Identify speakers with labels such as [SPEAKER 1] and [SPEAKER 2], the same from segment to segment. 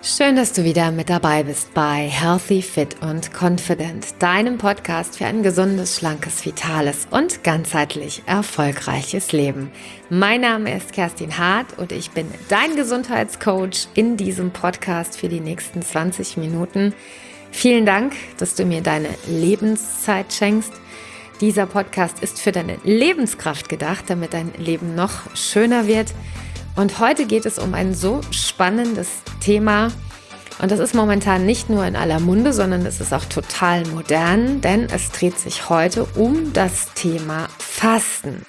[SPEAKER 1] Schön, dass du wieder mit dabei bist bei Healthy, Fit und Confident, deinem Podcast für ein gesundes, schlankes, vitales und ganzheitlich erfolgreiches Leben. Mein Name ist Kerstin Hart und ich bin dein Gesundheitscoach in diesem Podcast für die nächsten 20 Minuten. Vielen Dank, dass du mir deine Lebenszeit schenkst. Dieser Podcast ist für deine Lebenskraft gedacht, damit dein Leben noch schöner wird. Und heute geht es um ein so spannendes Thema und das ist momentan nicht nur in aller Munde, sondern es ist auch total modern, denn es dreht sich heute um das Thema Fasten.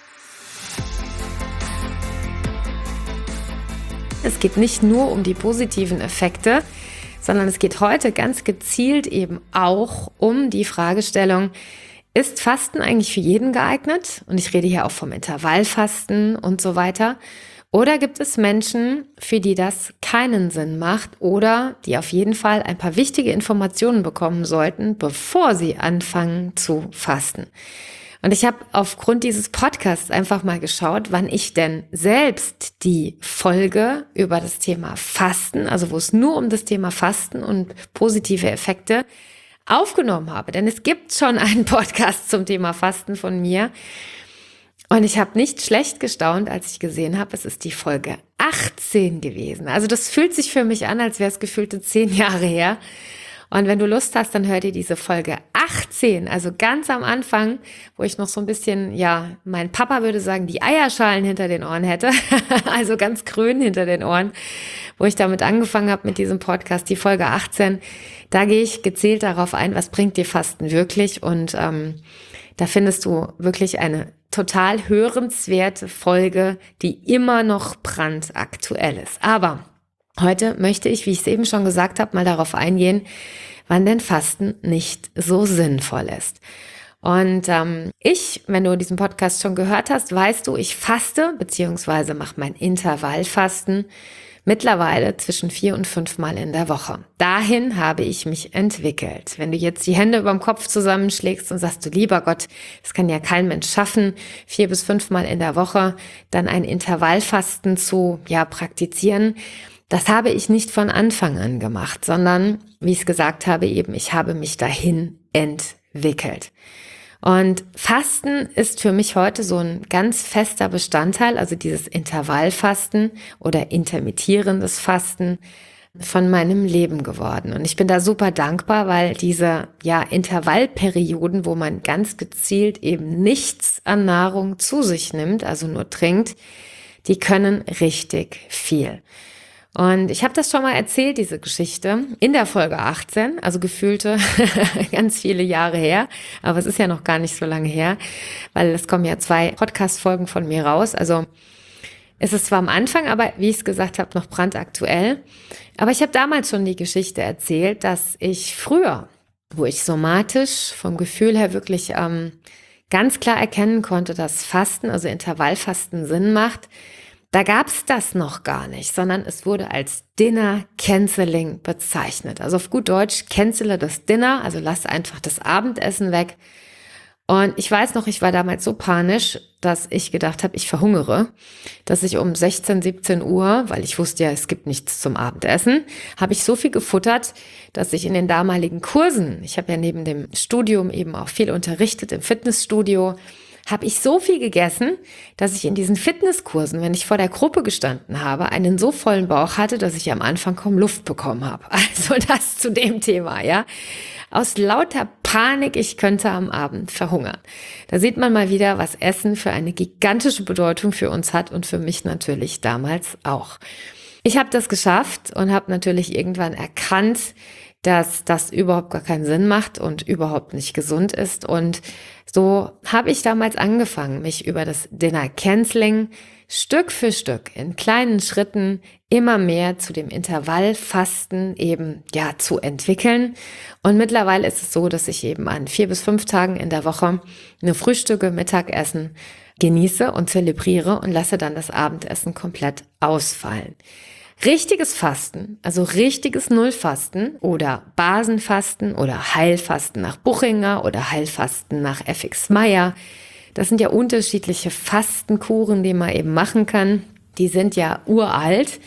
[SPEAKER 1] Es geht nicht nur um die positiven Effekte, sondern es geht heute ganz gezielt eben auch um die Fragestellung, ist Fasten eigentlich für jeden geeignet? Und ich rede hier auch vom Intervallfasten und so weiter. Oder gibt es Menschen, für die das keinen Sinn macht oder die auf jeden Fall ein paar wichtige Informationen bekommen sollten, bevor sie anfangen zu fasten? Und ich habe aufgrund dieses Podcasts einfach mal geschaut, wann ich denn selbst die Folge über das Thema Fasten, also wo es nur um das Thema Fasten und positive Effekte aufgenommen habe. Denn es gibt schon einen Podcast zum Thema Fasten von mir. Und ich habe nicht schlecht gestaunt, als ich gesehen habe, es ist die Folge 18 gewesen. Also das fühlt sich für mich an, als wäre es gefühlte 10 Jahre her. Und wenn du Lust hast, dann hör dir diese Folge 18, also ganz am Anfang, wo ich noch so ein bisschen, ja, mein Papa würde sagen, die Eierschalen hinter den Ohren hätte, also ganz grün hinter den Ohren, wo ich damit angefangen habe mit diesem Podcast, die Folge 18. Da gehe ich gezielt darauf ein, was bringt dir Fasten wirklich, und da findest du wirklich eine total hörenswerte Folge, die immer noch brandaktuell ist. Aber heute möchte ich, wie ich es eben schon gesagt habe, mal darauf eingehen, wann denn Fasten nicht so sinnvoll ist. Und wenn du diesen Podcast schon gehört hast, weißt du, ich faste bzw. mache mein Intervallfasten mittlerweile zwischen 4 und 5 Mal in der Woche. Dahin habe ich mich entwickelt. Wenn du jetzt die Hände über dem Kopf zusammenschlägst und sagst, du lieber Gott, das kann ja kein Mensch schaffen, 4 bis 5 Mal in der Woche dann ein Intervallfasten zu praktizieren. Das habe ich nicht von Anfang an gemacht, sondern, wie ich es gesagt habe, eben, ich habe mich dahin entwickelt. Und Fasten ist für mich heute so ein ganz fester Bestandteil, also dieses Intervallfasten oder intermittierendes Fasten von meinem Leben geworden. Und ich bin da super dankbar, weil diese Intervallperioden, wo man ganz gezielt eben nichts an Nahrung zu sich nimmt, also nur trinkt, die können richtig viel. Und ich habe das schon mal erzählt, diese Geschichte, in der Folge 18, also gefühlte ganz viele Jahre her, aber es ist ja noch gar nicht so lange her, weil es kommen ja 2 Podcast-Folgen von mir raus, also es ist zwar am Anfang, aber wie ich es gesagt habe, noch brandaktuell, aber ich habe damals schon die Geschichte erzählt, dass ich früher, wo ich somatisch vom Gefühl her wirklich ganz klar erkennen konnte, dass Fasten, also Intervallfasten Sinn macht, da gab's das noch gar nicht, sondern es wurde als Dinner Canceling bezeichnet. Also auf gut Deutsch, cancele das Dinner, also lass einfach das Abendessen weg. Und ich weiß noch, ich war damals so panisch, dass ich gedacht habe, ich verhungere, dass ich um 16, 17 Uhr, weil ich wusste ja, es gibt nichts zum Abendessen, habe ich so viel gefuttert, dass ich in den damaligen Kursen, ich habe ja neben dem Studium eben auch viel unterrichtet im Fitnessstudio, habe ich so viel gegessen, dass ich in diesen Fitnesskursen, wenn ich vor der Gruppe gestanden habe, einen so vollen Bauch hatte, dass ich am Anfang kaum Luft bekommen habe. Also das zu dem Thema, ja. Aus lauter Panik, ich könnte am Abend verhungern. Da sieht man mal wieder, was Essen für eine gigantische Bedeutung für uns hat und für mich natürlich damals auch. Ich habe das geschafft und habe natürlich irgendwann erkannt, dass das überhaupt gar keinen Sinn macht und überhaupt nicht gesund ist. Und so habe ich damals angefangen, mich über das Dinner Canceling Stück für Stück in kleinen Schritten immer mehr zu dem Intervallfasten eben zu entwickeln. Und mittlerweile ist es so, dass ich eben an 4 bis 5 Tagen in der Woche eine Frühstücke, Mittagessen genieße und zelebriere und lasse dann das Abendessen komplett ausfallen. Richtiges Fasten, also richtiges Nullfasten oder Basenfasten oder Heilfasten nach Buchinger oder Heilfasten nach F.X. Meyer, das sind ja unterschiedliche Fastenkuren, die man eben machen kann. Die sind ja uralt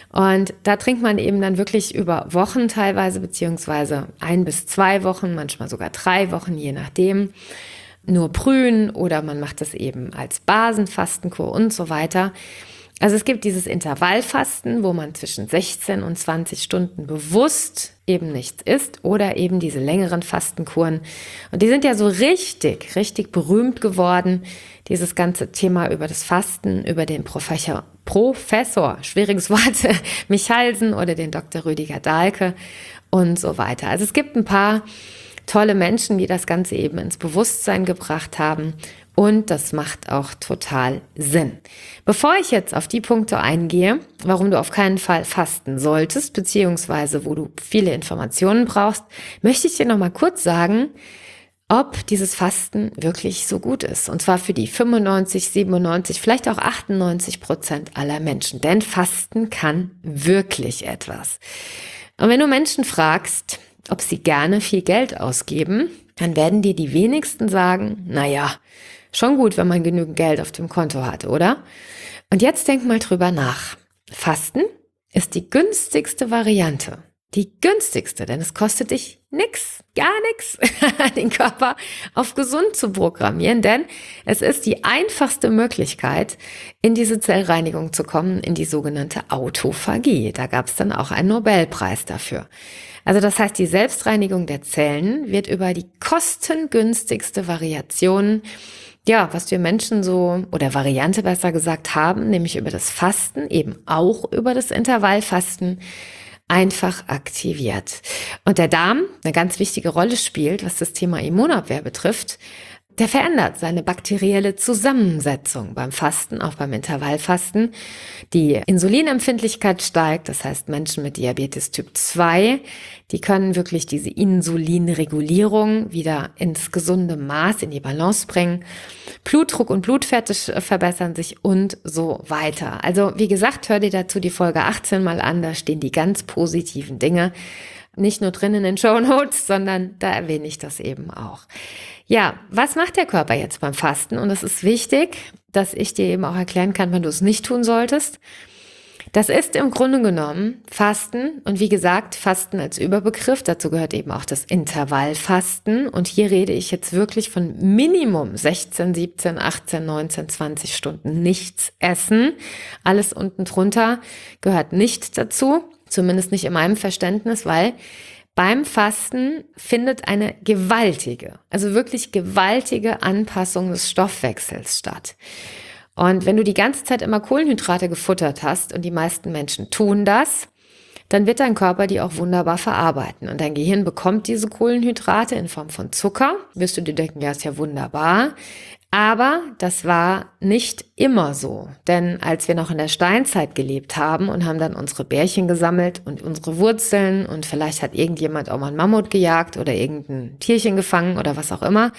[SPEAKER 1] Und da trinkt man eben dann wirklich über Wochen teilweise, beziehungsweise 1 bis 2 Wochen, manchmal sogar 3 Wochen, je nachdem, nur Brühen oder man macht es eben als Basenfastenkur und so weiter. Also es gibt dieses Intervallfasten, wo man zwischen 16 und 20 Stunden bewusst eben nichts isst oder eben diese längeren Fastenkuren. Und die sind ja so richtig, richtig berühmt geworden. Dieses ganze Thema über das Fasten, über den Professor, schwieriges Wort, Michalsen oder den Dr. Rüdiger Dahlke und so weiter. Also es gibt ein paar tolle Menschen, die das Ganze eben ins Bewusstsein gebracht haben. Und das macht auch total Sinn. Bevor ich jetzt auf die Punkte eingehe, warum du auf keinen Fall fasten solltest, beziehungsweise wo du viele Informationen brauchst, möchte ich dir noch mal kurz sagen, ob dieses Fasten wirklich so gut ist. Und zwar für die 95, 97, vielleicht auch 98% aller Menschen. Denn Fasten kann wirklich etwas. Und wenn du Menschen fragst, ob sie gerne viel Geld ausgeben, dann werden dir die wenigsten sagen, naja, schon gut, wenn man genügend Geld auf dem Konto hat, oder? Und jetzt denk mal drüber nach. Fasten ist die günstigste Variante. Die günstigste, denn es kostet dich nix, gar nix, den Körper auf gesund zu programmieren, denn es ist die einfachste Möglichkeit, in diese Zellreinigung zu kommen, in die sogenannte Autophagie. Da gab es dann auch einen Nobelpreis dafür. Also das heißt, die Selbstreinigung der Zellen wird über die kostengünstigste Variation, ja, was wir Menschen so, oder Variante besser gesagt haben, nämlich über das Fasten, eben auch über das Intervallfasten, einfach aktiviert. Und der Darm eine ganz wichtige Rolle spielt, was das Thema Immunabwehr betrifft. Der verändert seine bakterielle Zusammensetzung beim Fasten, auch beim Intervallfasten. Die Insulinempfindlichkeit steigt, das heißt Menschen mit Diabetes Typ 2, die können wirklich diese Insulinregulierung wieder ins gesunde Maß, in die Balance bringen. Blutdruck und Blutwerte verbessern sich und so weiter. Also wie gesagt, hör dir dazu die Folge 18 mal an, da stehen die ganz positiven Dinge. Nicht nur drin in den Shownotes, sondern da erwähne ich das eben auch. Ja, was macht der Körper jetzt beim Fasten? Und es ist wichtig, dass ich dir eben auch erklären kann, wann du es nicht tun solltest. Das ist im Grunde genommen Fasten und wie gesagt, Fasten als Überbegriff. Dazu gehört eben auch das Intervallfasten. Und hier rede ich jetzt wirklich von Minimum 16, 17, 18, 19, 20 Stunden nichts essen. Alles unten drunter gehört nicht dazu, zumindest nicht in meinem Verständnis, weil beim Fasten findet eine gewaltige, also wirklich gewaltige Anpassung des Stoffwechsels statt. Und wenn du die ganze Zeit immer Kohlenhydrate gefuttert hast, und die meisten Menschen tun das, dann wird dein Körper die auch wunderbar verarbeiten. Und dein Gehirn bekommt diese Kohlenhydrate in Form von Zucker. Wirst du dir denken, ja, ist ja wunderbar. Aber das war nicht immer so. Denn als wir noch in der Steinzeit gelebt haben und haben dann unsere Bärchen gesammelt und unsere Wurzeln und vielleicht hat irgendjemand auch mal einen Mammut gejagt oder irgendein Tierchen gefangen oder was auch immer,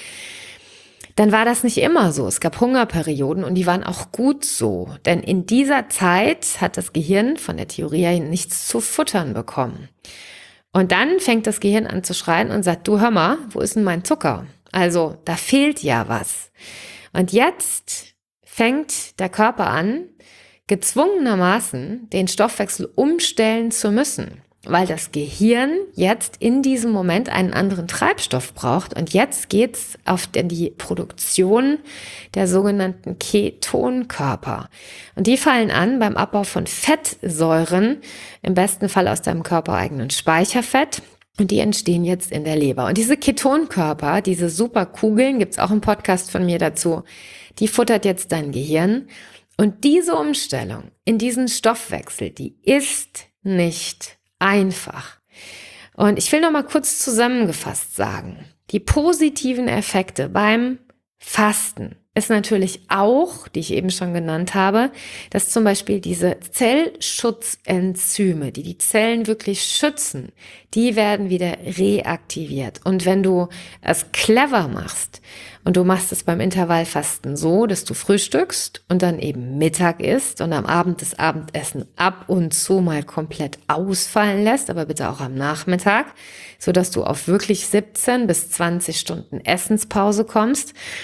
[SPEAKER 1] dann war das nicht immer so. Es gab Hungerperioden und die waren auch gut so. Denn in dieser Zeit hat das Gehirn von der Theorie her nichts zu futtern bekommen. Und dann fängt das Gehirn an zu schreien und sagt, du hör mal, wo ist denn mein Zucker? Also da fehlt ja was. Und jetzt fängt der Körper an, gezwungenermaßen den Stoffwechsel umstellen zu müssen, weil das Gehirn jetzt in diesem Moment einen anderen Treibstoff braucht. Und jetzt geht's auf die Produktion der sogenannten Ketonkörper. Und die fallen an beim Abbau von Fettsäuren, im besten Fall aus deinem körpereigenen Speicherfett. Und die entstehen jetzt in der Leber. Und diese Ketonkörper, diese Superkugeln, gibt's auch einen Podcast von mir dazu, die futtert jetzt dein Gehirn. Und diese Umstellung in diesen Stoffwechsel, die ist nicht einfach. Und ich will noch mal kurz zusammengefasst sagen, die positiven Effekte beim Fasten ist natürlich auch, die ich eben schon genannt habe, dass zum Beispiel diese Zellschutzenzyme, die die Zellen wirklich schützen, die werden wieder reaktiviert. Und wenn du es clever machst und du machst es beim Intervallfasten so, dass du frühstückst und dann eben Mittag isst und am Abend das Abendessen ab und zu mal komplett ausfallen lässt, aber bitte auch am Nachmittag, sodass du auf wirklich 17 bis 20 Stunden Essenspause kommst,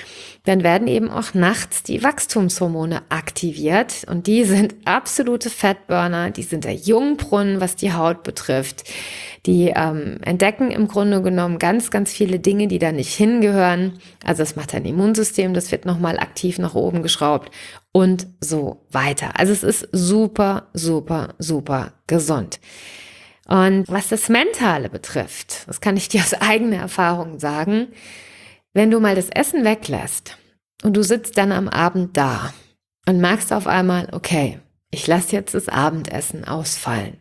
[SPEAKER 1] dann werden eben auch nachts die Wachstumshormone aktiviert und die sind absolute Fettburner, die sind der Jungbrunnen, was die Haut betrifft. Die entdecken im Grunde genommen ganz, ganz viele Dinge, die da nicht hingehören. Also das macht dein Immunsystem, das wird nochmal aktiv nach oben geschraubt und so weiter. Also es ist super, super, super gesund. Und was das Mentale betrifft, das kann ich dir aus eigener Erfahrung sagen, wenn du mal das Essen weglässt und du sitzt dann am Abend da und merkst auf einmal, okay, ich lasse jetzt das Abendessen ausfallen,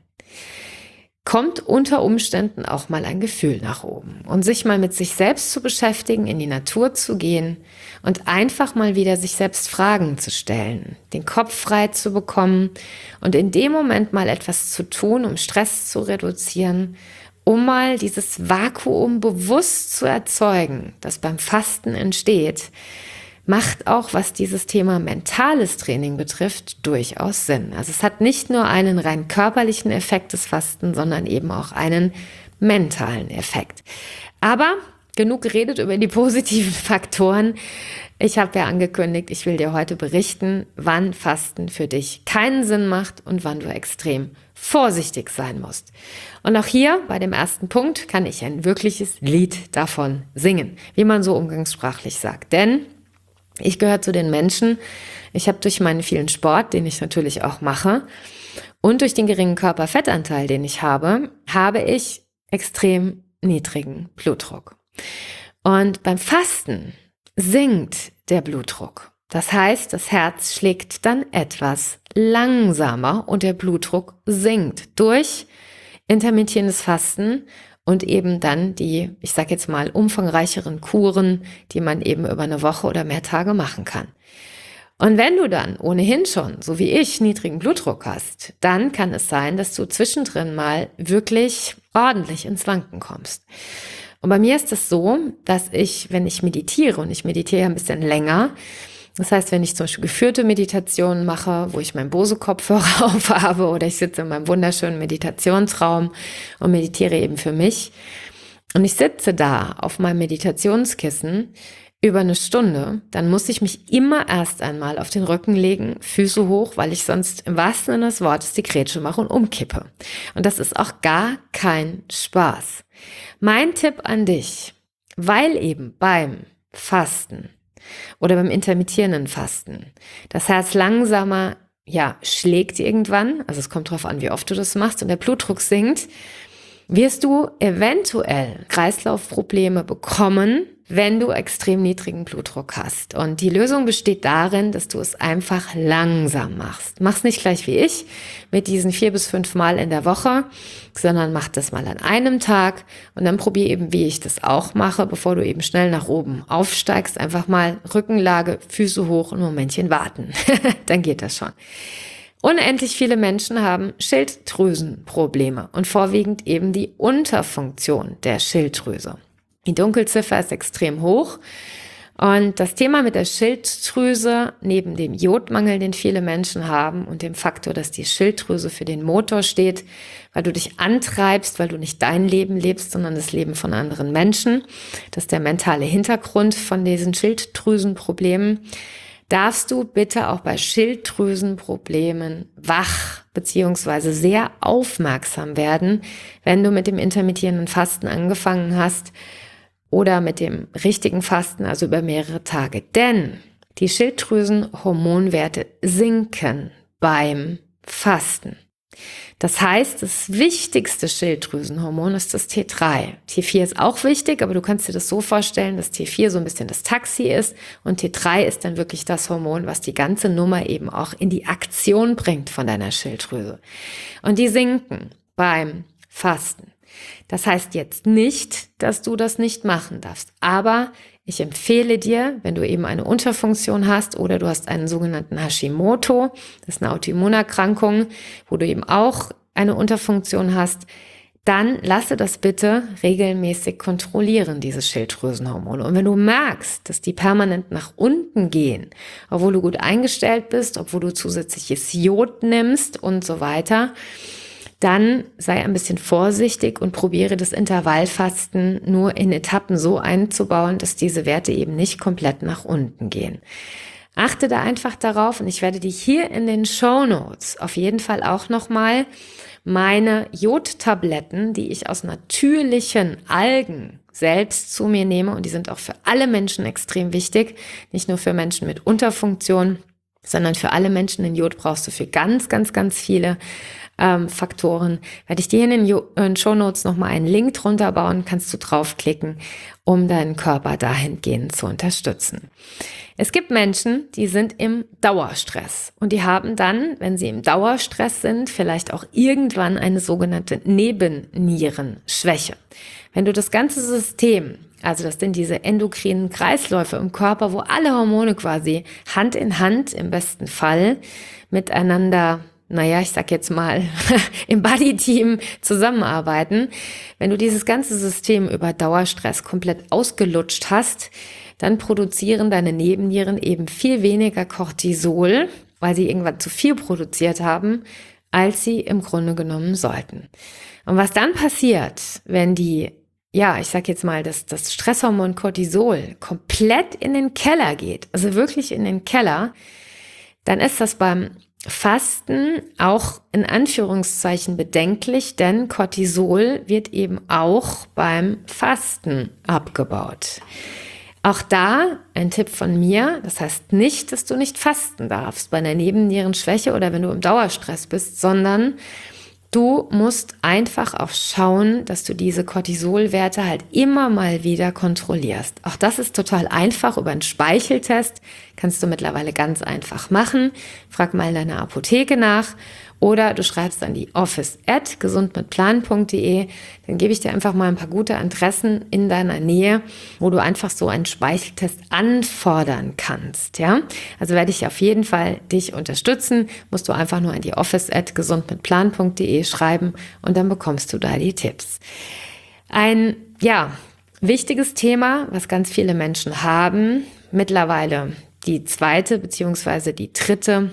[SPEAKER 1] kommt unter Umständen auch mal ein Gefühl nach oben. Und sich mal mit sich selbst zu beschäftigen, in die Natur zu gehen und einfach mal wieder sich selbst Fragen zu stellen, den Kopf frei zu bekommen und in dem Moment mal etwas zu tun, um Stress zu reduzieren, um mal dieses Vakuum bewusst zu erzeugen, das beim Fasten entsteht, macht auch, was dieses Thema mentales Training betrifft, durchaus Sinn. Also es hat nicht nur einen rein körperlichen Effekt des Fasten, sondern eben auch einen mentalen Effekt. Aber genug geredet über die positiven Faktoren. Ich habe ja angekündigt, ich will dir heute berichten, wann Fasten für dich keinen Sinn macht und wann du extrem vorsichtig sein musst. Und auch hier bei dem ersten Punkt kann ich ein wirkliches Lied davon singen, wie man so umgangssprachlich sagt. Denn ich gehöre zu den Menschen, ich habe durch meinen vielen Sport, den ich natürlich auch mache, und durch den geringen Körperfettanteil, den ich habe ich extrem niedrigen Blutdruck. Und beim Fasten sinkt der Blutdruck. Das heißt, das Herz schlägt dann etwas langsamer und der Blutdruck sinkt durch intermittierendes Fasten und eben dann die, ich sage jetzt mal, umfangreicheren Kuren, die man eben über eine Woche oder mehr Tage machen kann. Und wenn du dann ohnehin schon, so wie ich, niedrigen Blutdruck hast, dann kann es sein, dass du zwischendrin mal wirklich ordentlich ins Wanken kommst. Und bei mir ist es so, dass ich, wenn ich meditiere, und ich meditiere ein bisschen länger, das heißt, wenn ich zum Beispiel geführte Meditationen mache, wo ich meinen Bose-Kopfhörer auf habe oder ich sitze in meinem wunderschönen Meditationsraum und meditiere eben für mich und ich sitze da auf meinem Meditationskissen über eine Stunde, dann muss ich mich immer erst einmal auf den Rücken legen, Füße hoch, weil ich sonst im wahrsten Sinne des Wortes die Grätsche mache und umkippe. Und das ist auch gar kein Spaß. Mein Tipp an dich, weil eben beim Fasten oder beim intermittierenden Fasten das Herz langsamer, schlägt irgendwann, also es kommt drauf an, wie oft du das machst und der Blutdruck sinkt, wirst du eventuell Kreislaufprobleme bekommen, wenn du extrem niedrigen Blutdruck hast. Und die Lösung besteht darin, dass du es einfach langsam machst. Mach's nicht gleich wie ich mit diesen 4 bis 5 Mal in der Woche, sondern mach das mal an einem Tag und dann probier eben, wie ich das auch mache, bevor du eben schnell nach oben aufsteigst. Einfach mal Rückenlage, Füße hoch und ein Momentchen warten. Dann geht das schon. Unendlich viele Menschen haben Schilddrüsenprobleme und vorwiegend eben die Unterfunktion der Schilddrüse. Die Dunkelziffer ist extrem hoch und das Thema mit der Schilddrüse, neben dem Jodmangel, den viele Menschen haben und dem Faktor, dass die Schilddrüse für den Motor steht, weil du dich antreibst, weil du nicht dein Leben lebst, sondern das Leben von anderen Menschen. Das ist der mentale Hintergrund von diesen Schilddrüsenproblemen. Darfst du bitte auch bei Schilddrüsenproblemen wach bzw. sehr aufmerksam werden, wenn du mit dem intermittierenden Fasten angefangen hast oder mit dem richtigen Fasten, also über mehrere Tage. Denn die Schilddrüsenhormonwerte sinken beim Fasten. Das heißt, das wichtigste Schilddrüsenhormon ist das T3. T4 ist auch wichtig, aber du kannst dir das so vorstellen, dass T4 so ein bisschen das Taxi ist und T3 ist dann wirklich das Hormon, was die ganze Nummer eben auch in die Aktion bringt von deiner Schilddrüse. Und die sinken beim Fasten. Das heißt jetzt nicht, dass du das nicht machen darfst, aber ich empfehle dir, wenn du eben eine Unterfunktion hast oder du hast einen sogenannten Hashimoto, das ist eine Autoimmunerkrankung, wo du eben auch eine Unterfunktion hast, dann lasse das bitte regelmäßig kontrollieren, diese Schilddrüsenhormone. Und wenn du merkst, dass die permanent nach unten gehen, obwohl du gut eingestellt bist, obwohl du zusätzliches Jod nimmst und so weiter, dann sei ein bisschen vorsichtig und probiere das Intervallfasten nur in Etappen so einzubauen, dass diese Werte eben nicht komplett nach unten gehen. Achte da einfach darauf, und ich werde dir hier in den Shownotes auf jeden Fall auch nochmal meine Jodtabletten, die ich aus natürlichen Algen selbst zu mir nehme, und die sind auch für alle Menschen extrem wichtig, nicht nur für Menschen mit Unterfunktion, sondern für alle Menschen. Den Jod brauchst du für ganz, ganz, ganz viele Faktoren. Werde ich dir in den Shownotes nochmal einen Link drunter bauen, kannst du draufklicken, um deinen Körper dahingehend zu unterstützen. Es gibt Menschen, die sind im Dauerstress und die haben dann, wenn sie im Dauerstress sind, vielleicht auch irgendwann eine sogenannte Nebennierenschwäche. Wenn du das ganze System, also das sind diese endokrinen Kreisläufe im Körper, wo alle Hormone quasi Hand in Hand im besten Fall miteinander, ich sag jetzt mal, im Buddy-Team zusammenarbeiten. Wenn du dieses ganze System über Dauerstress komplett ausgelutscht hast, dann produzieren deine Nebennieren eben viel weniger Cortisol, weil sie irgendwann zu viel produziert haben, als sie im Grunde genommen sollten. Und was dann passiert, wenn ich sag jetzt mal, das Stresshormon Cortisol komplett in den Keller geht, also wirklich in den Keller, dann ist das beim Fasten auch in Anführungszeichen bedenklich, denn Cortisol wird eben auch beim Fasten abgebaut. Auch da ein Tipp von mir, das heißt nicht, dass du nicht fasten darfst bei einer Nebennierenschwäche oder wenn du im Dauerstress bist, sondern du musst einfach auch schauen, dass du diese Cortisolwerte halt immer mal wieder kontrollierst. Auch das ist total einfach über einen Speicheltest. Kannst du mittlerweile ganz einfach machen. Frag mal in deiner Apotheke nach oder du schreibst an die office@gesundmitplan.de. Dann gebe ich dir einfach mal ein paar gute Adressen in deiner Nähe, wo du einfach so einen Speicheltest anfordern kannst. Ja? Also werde ich auf jeden Fall dich unterstützen. Musst du einfach nur an die office@gesundmitplan.de schreiben und dann bekommst du da die Tipps. Ein wichtiges Thema, was ganz viele Menschen haben, mittlerweile die zweite bzw. die dritte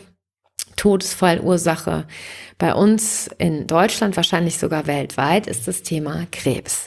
[SPEAKER 1] Todesfallursache bei uns in Deutschland, wahrscheinlich sogar weltweit, ist das Thema Krebs.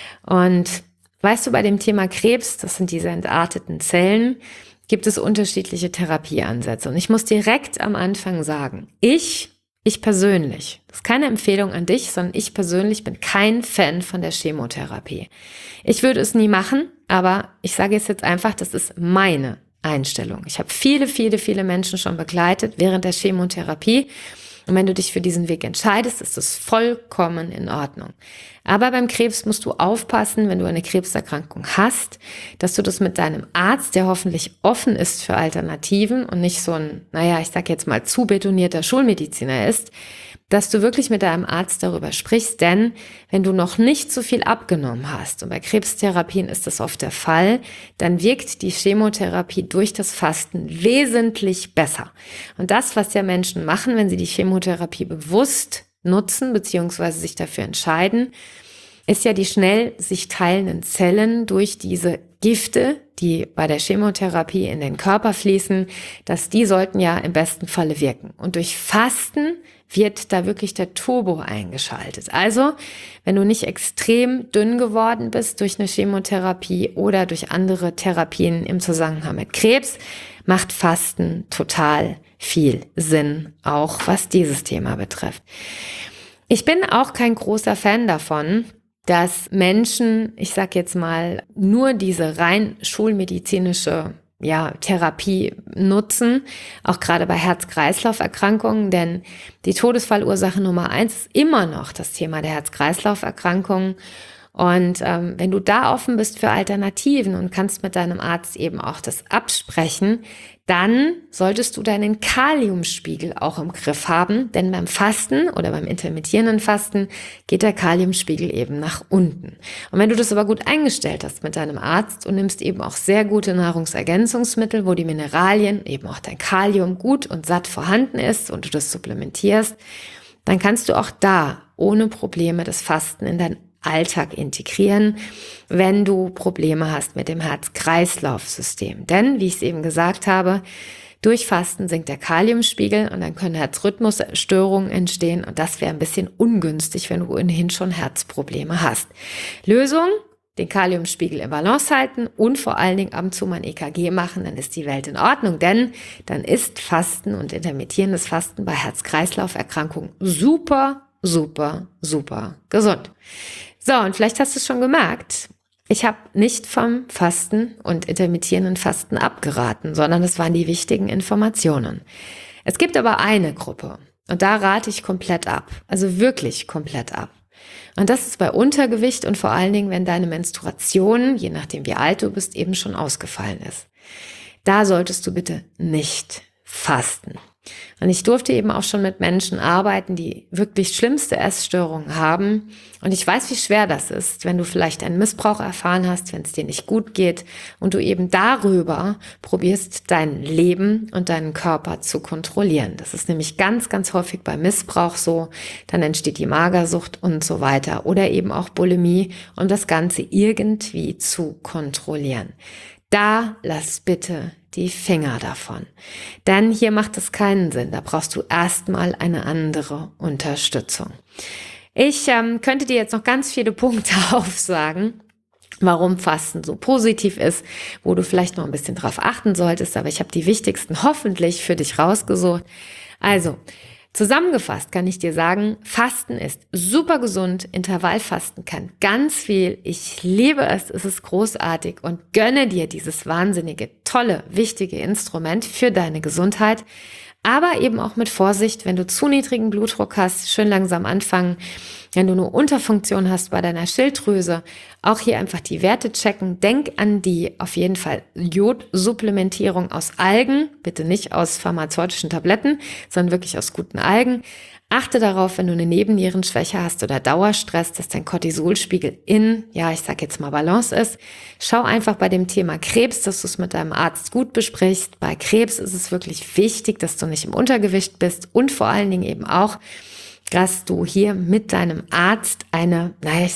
[SPEAKER 1] Und weißt du, bei dem Thema Krebs, das sind diese entarteten Zellen, gibt es unterschiedliche Therapieansätze. Und ich muss direkt am Anfang sagen, ich persönlich, das ist keine Empfehlung an dich, sondern ich persönlich bin kein Fan von der Chemotherapie. Ich würde es nie machen, aber ich sage jetzt einfach, das ist meine Einstellung. Ich habe viele Menschen schon begleitet während der Chemotherapie. Und wenn du dich für diesen Weg entscheidest, ist das vollkommen in Ordnung. Aber beim Krebs musst du aufpassen, wenn du eine Krebserkrankung hast, dass du das mit deinem Arzt, der hoffentlich offen ist für Alternativen und nicht so ein, ich sag jetzt mal, zu betonierter Schulmediziner ist, dass du wirklich mit deinem Arzt darüber sprichst, denn wenn du noch nicht so viel abgenommen hast, und bei Krebstherapien ist das oft der Fall, dann wirkt die Chemotherapie durch das Fasten wesentlich besser. Und das, was ja Menschen machen, wenn sie die Chemotherapie bewusst nutzen bzw. sich dafür entscheiden, ist ja die schnell sich teilenden Zellen durch diese Gifte, die bei der Chemotherapie in den Körper fließen, dass die sollten ja im besten Falle wirken. Und durch Fasten wird da wirklich der Turbo eingeschaltet. Also, wenn du nicht extrem dünn geworden bist durch eine Chemotherapie oder durch andere Therapien im Zusammenhang mit Krebs, macht Fasten total viel Sinn, auch was dieses Thema betrifft. Ich bin auch kein großer Fan davon, dass Menschen, ich sag jetzt mal, nur diese rein schulmedizinische Therapie nutzen, auch gerade bei Herz-Kreislauf-Erkrankungen, denn die Todesfallursache Nummer 1 ist immer noch das Thema der Herz-Kreislauf-Erkrankungen. Und wenn du da offen bist für Alternativen und kannst mit deinem Arzt eben auch das absprechen, dann solltest du deinen Kaliumspiegel auch im Griff haben, denn beim Fasten oder beim intermittierenden Fasten geht der Kaliumspiegel eben nach unten. Und wenn du das aber gut eingestellt hast mit deinem Arzt und nimmst eben auch sehr gute Nahrungsergänzungsmittel, wo die Mineralien, eben auch dein Kalium gut und satt vorhanden ist und du das supplementierst, dann kannst du auch da ohne Probleme das Fasten in dein Alltag integrieren, wenn du Probleme hast mit dem Herz-Kreislauf-System. Denn, wie ich es eben gesagt habe, Durch Fasten sinkt der Kaliumspiegel und dann können Herzrhythmusstörungen entstehen und das wäre ein bisschen ungünstig, wenn du ohnehin schon Herzprobleme hast. Lösung: den Kaliumspiegel im Balance halten und vor allen Dingen ab und zu mal ein EKG machen, dann ist die Welt in Ordnung, denn dann ist Fasten und intermittierendes Fasten bei Herz-Kreislauf-Erkrankungen super, super, super gesund. So, und vielleicht hast du es schon gemerkt, ich habe nicht vom Fasten und intermittierenden Fasten abgeraten, sondern es waren die wichtigen Informationen. Es gibt aber eine Gruppe und da rate ich komplett ab, also wirklich komplett ab. Und das ist bei Untergewicht und vor allen Dingen, wenn deine Menstruation, je nachdem wie alt du bist, eben schon ausgefallen ist. Da solltest du bitte nicht fasten. Und ich durfte eben auch schon mit Menschen arbeiten, die wirklich schlimmste Essstörungen haben. Und ich weiß, wie schwer das ist, wenn du vielleicht einen Missbrauch erfahren hast, wenn es dir nicht gut geht und du eben darüber probierst, dein Leben und deinen Körper zu kontrollieren. Das ist nämlich ganz, ganz häufig bei Missbrauch so. Dann entsteht die Magersucht und so weiter. Oder eben auch Bulimie, um das Ganze irgendwie zu kontrollieren. Da lass bitte die Finger davon. Denn hier macht es keinen Sinn. Da brauchst du erstmal eine andere Unterstützung. Ich könnte dir jetzt noch ganz viele Punkte aufsagen, warum Fasten so positiv ist, wo du vielleicht noch ein bisschen drauf achten solltest. Aber ich habe die wichtigsten hoffentlich für dich rausgesucht. Also, zusammengefasst kann ich dir sagen, Fasten ist super gesund, Intervallfasten kann ganz viel, ich liebe es, es ist großartig und gönne dir dieses wahnsinnige, tolle, wichtige Instrument für deine Gesundheit, aber eben auch mit Vorsicht, wenn du zu niedrigen Blutdruck hast, schön langsam anfangen, wenn du eine Unterfunktion hast bei deiner Schilddrüse, auch hier einfach die Werte checken. Denk an die auf jeden Fall Jodsupplementierung aus Algen, bitte nicht aus pharmazeutischen Tabletten, sondern wirklich aus guten Algen. Achte darauf, wenn du eine Nebennierenschwäche hast oder Dauerstress, dass dein Cortisolspiegel ich sag jetzt mal Balance ist. Schau einfach bei dem Thema Krebs, dass du es mit deinem Arzt gut besprichst. Bei Krebs ist es wirklich wichtig, dass du nicht im Untergewicht bist und vor allen Dingen eben auch, dass du hier mit deinem Arzt eine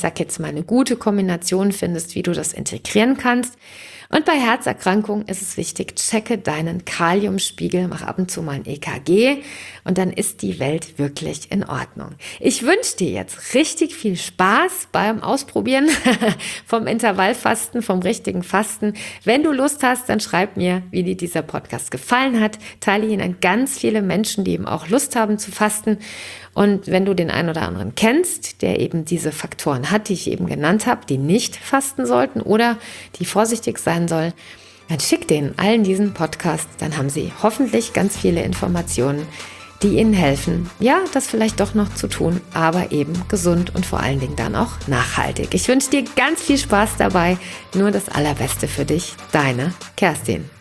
[SPEAKER 1] gute Kombination findest, wie du das integrieren kannst. Und bei Herzerkrankungen ist es wichtig, checke deinen Kaliumspiegel, mach ab und zu mal ein EKG und dann ist die Welt wirklich in Ordnung. Ich wünsche dir jetzt richtig viel Spaß beim Ausprobieren vom Intervallfasten, vom richtigen Fasten. Wenn du Lust hast, dann schreib mir, wie dir dieser Podcast gefallen hat. Teile ihn an ganz viele Menschen, die eben auch Lust haben zu fasten. Und wenn du den einen oder anderen kennst, der eben diese Faktoren hat, die ich eben genannt habe, die nicht fasten sollten oder die vorsichtig sein sollen, dann schick denen allen diesen Podcast. Dann haben sie hoffentlich ganz viele Informationen, die ihnen helfen, das vielleicht doch noch zu tun, aber eben gesund und vor allen Dingen dann auch nachhaltig. Ich wünsche dir ganz viel Spaß dabei. Nur das Allerbeste für dich. Deine Kerstin.